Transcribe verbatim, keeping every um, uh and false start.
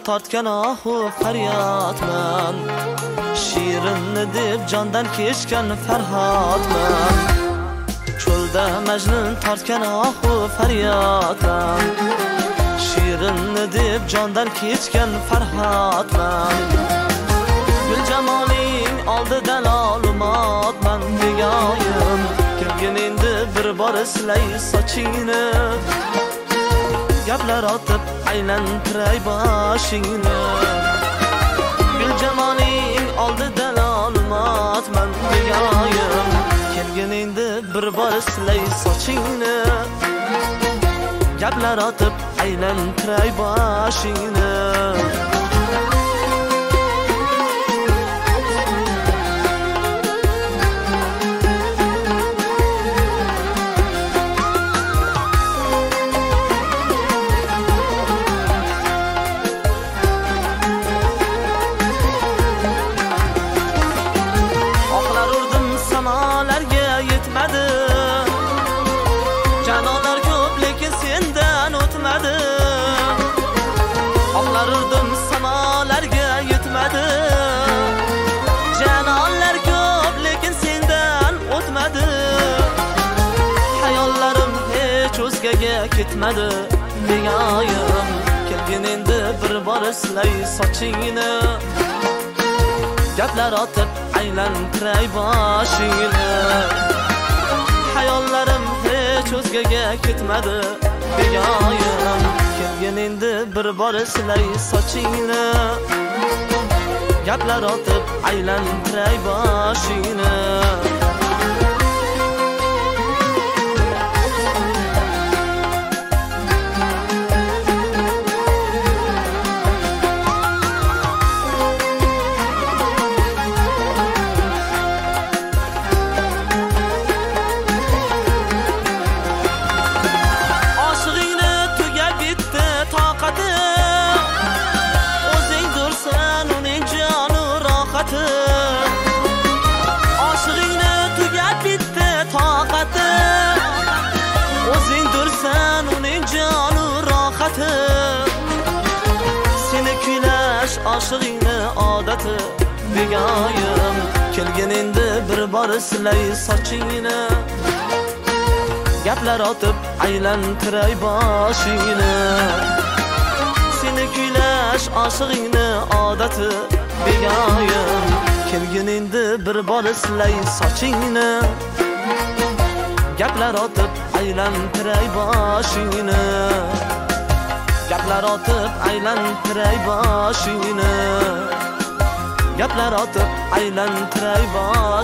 tortgan ohu faryodman, shirinni deb jondan kechgan farhodman. Cho'lda majnun tortgan ohu faryodman, shirinni deb jondan kechgan farhodman. Gul jamoling oldida lolumotman degoyim, kirgin endi bir bor silay sochingni, gaplar otib aylantiray boshingni. Gul jamoling oldida lolumotman degoyim, kirgin endi bir bor silay sochingni, gaplar otib aylantiray boshingni. Canolar ko'p lekin sendan o'tmadi. Oqlar urdim samolarga yetmadi. Canolar ko'p lekin sendan o'tmadi. Hayollarim hech o'zgaga ketmadi. Degoyim, kelgin endi bir bor silay sochingni, gaplar otib aylantiray boshingni. Hayollarim hech o'zgaga ketmadi. Degoyim, kelgin endi bir bor silay sochingni, gaplar otib aylantiray boshingni. Oshig'ingni tugab bitdi toqati, o'zing dursan uning joni rohati. Seni kuylash oshig'ingni odati. Degoyim, kelgin endi bir bor silay sochingni, gaplar otib aylantiray boshingni. Seni kuylash oshig'ingni odati. Degoyim, kelgin endi bir bor silay sochingni, gaplar otib aylantiray boshingni, gaplar otib aylantiray boshingni, gaplar otib aylantiray boshingni.